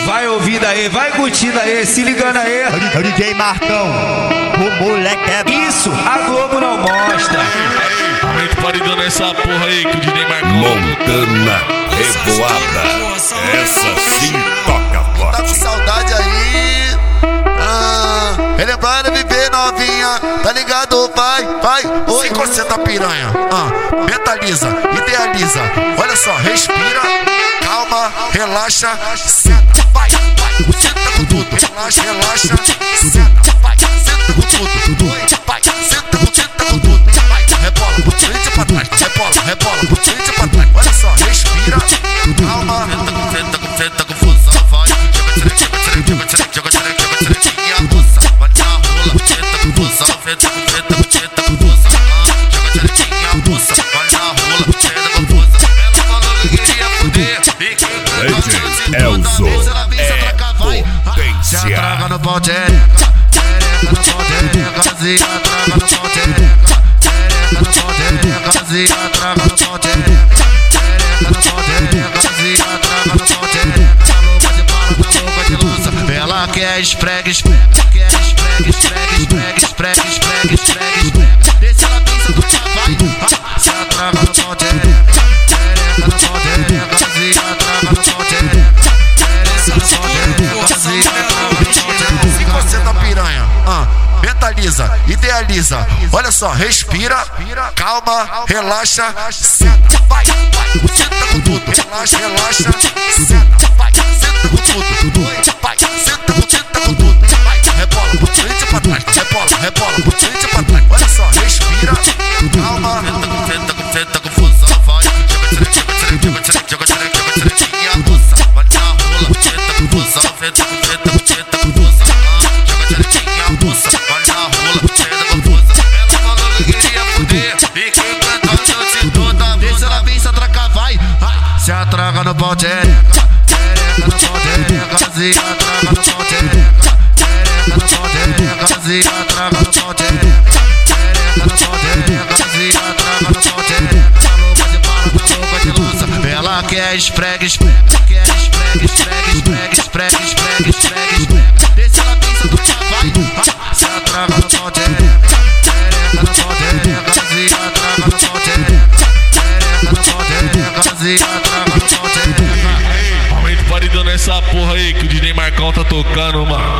Vai ouvindo aí, vai curtindo aí, se ligando aí. É o DJ Marcão, o moleque é... Isso, a Globo não mostra. Aumenta o paredão nessa porra aí que o DJ Marcão. Montana Revoada, essa sim toca forte. Tá com saudade aí? Relembrando viver novinha, tá ligado? Vai, oi, concentra piranha. Mentaliza, idealiza. Olha só, respira, calma, relaxa, senta, vai, senta com tudo. Relaxa, senta, vai, senta com tudo. Vai, senta com tudo. Vai, rebola, frente pra trás, rebola, frente pra trás. Olha só, respira, calma, senta com fusão, vai. Joga xerequinha, moça, vai na rola, senta com fusão, senta com fusão. Joga xerequinha, moça, vai na rola, senta com fusão. Ela falou que queria fuder, e que Elzo é potência. se atraga no pau, xereca no pau, xereca, se atraga no pau, xereca no pau, xereca, se atraga no pau, xereca no pau, xereca, se atraga no pau, xereca. Tá louca de bala, tá louca de lança. Ela quer esfregue, desce ela pensa do vai, se atraga no pau, xereca no pau, xereca, se atraga no pau, xereca se concentra piranha, mentaliza, idealiza. Olha só, respira, calma, relaxa, senta, vai, senta com tudo. Relaxa, senta, vai, senta com tudo. Vai, senta com tudo. Vai, rebola, frente pra trás, rebola, frente pra trás. Olha só, respira, calma, senta com fusão, vai. Joga xerequinha, moça, vai na rola, senta com fusão, senta com fusão. Joga xerequinha, moça, vai na rola, senta com fusão. Ela falou que queria fuder, e que cantando se toda. Deixa ela vir se atracar, vai, se atraga no pau, xereca no pau, xereca, se atraga no pau, xereca no pau, xereca, se atraga no pau, xereca no pau, xereca, se atraga no pau, xereca. Tá louca de bala, tá louca de lança. Ela quer esfregue, desce ela pensa do vai, se atraga no pau, xereca no pau, xereca, se atraga no pau, xereca no pau, xereca, se atraga no pau, xereca. Aumenta o paredão nessa porra aí que o DJ Marcão tá tocando, mano.